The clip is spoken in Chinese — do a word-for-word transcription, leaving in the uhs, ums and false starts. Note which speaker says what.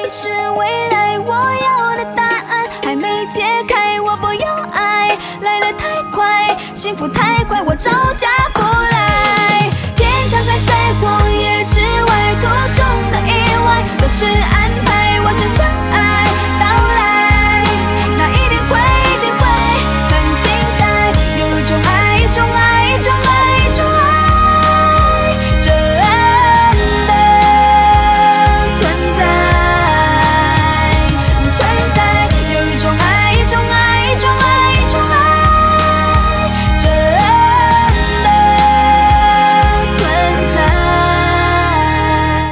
Speaker 1: 你是未来我要的答案，还没解开我不要爱，来得太快，幸福太快，我招架。